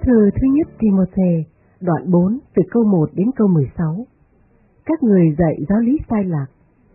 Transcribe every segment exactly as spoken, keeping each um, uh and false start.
Thư thứ nhất Timôthê, đoạn bốn, từ câu một đến câu mười sáu. Các người dạy giáo lý sai lạc.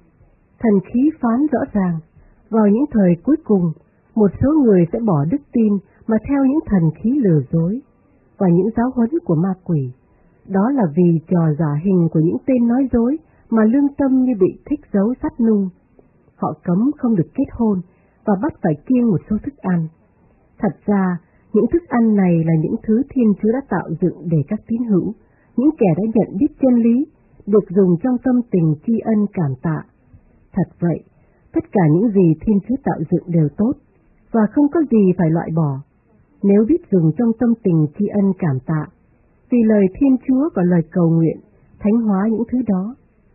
Thần khí phán rõ ràng, vào những thời cuối cùng, một số người sẽ bỏ đức tin mà theo những thần khí lừa dối và những giáo huấn của ma quỷ. Đó là vì trò giả hình của những tên nói dối mà lương tâm như bị thích dấu sắt nung. Họ cấm không được kết hôn và bắt phải kiêng một số thức ăn. Thật ra, những thức ăn này là những thứ Thiên Chúa đã tạo dựng để các tín hữu, những kẻ đã nhận biết chân lý, được dùng trong tâm tình tri ân cảm tạ. Thật vậy, tất cả những gì Thiên Chúa tạo dựng đều tốt, và không có gì phải loại bỏ, nếu biết dùng trong tâm tình tri ân cảm tạ, vì lời Thiên Chúa và lời cầu nguyện thánh hóa những thứ đó.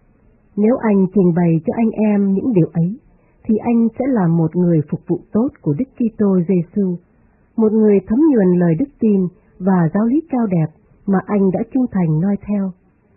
Nếu anh trình bày cho anh em những điều ấy, thì anh sẽ là một người phục vụ tốt của Đức Kitô Giêsu, một người thấm nhuần lời đức tin và giáo lý cao đẹp mà anh đã trung thành noi theo.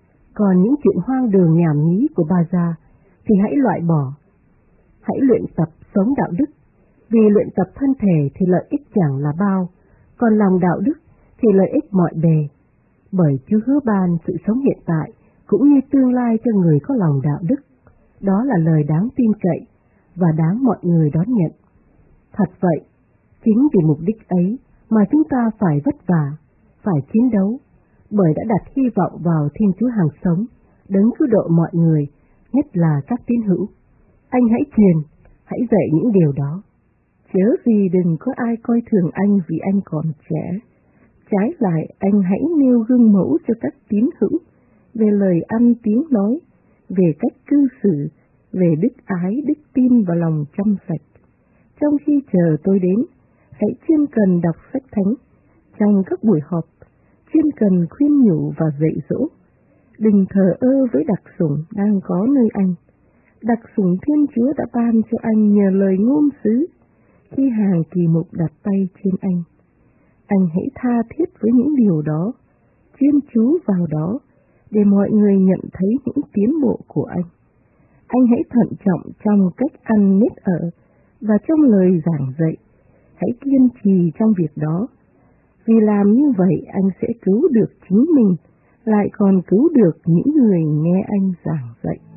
Còn những chuyện hoang đường nhảm nhí của bà già thì hãy loại bỏ. Hãy luyện tập sống đạo đức, vì luyện tập thân thể thì lợi ích chẳng là bao, còn lòng đạo đức thì lợi ích mọi bề. Bởi Chúa hứa ban sự sống hiện tại cũng như tương lai cho người có lòng đạo đức. Đó là lời đáng tin cậy và đáng mọi người đón nhận. Thật vậy, chính vì mục đích ấy mà chúng ta phải vất vả, phải chiến đấu, bởi đã đặt hy vọng vào Thiên Chúa hàng sống, đấng cứu độ mọi người, nhất là các tín hữu. Anh hãy truyền, hãy dạy những điều đó. Chớ vì đừng có ai coi thường anh vì anh còn trẻ. Trái lại, anh hãy nêu gương mẫu cho các tín hữu về lời ăn tiếng nói, về cách cư xử, về đức ái, đức tin và lòng trong sạch. Trong khi chờ tôi đến, hãy chuyên cần đọc sách thánh trong các buổi họp, chuyên cần khuyên nhủ và dạy dỗ. Đừng thờ ơ với đặc sủng đang có nơi anh. Đặc sủng Thiên Chúa đã ban cho anh nhờ lời ngôn sứ khi hàng kỳ mục đặt tay trên anh. Anh hãy tha thiết với những điều đó, chuyên chú vào đó để mọi người nhận thấy những tiến bộ của anh. Anh hãy thận trọng trong cách ăn nết ở và trong lời giảng dạy. Hãy kiên trì trong việc đó, vì làm như vậy anh sẽ cứu được chính mình, lại còn cứu được những người nghe anh giảng dạy.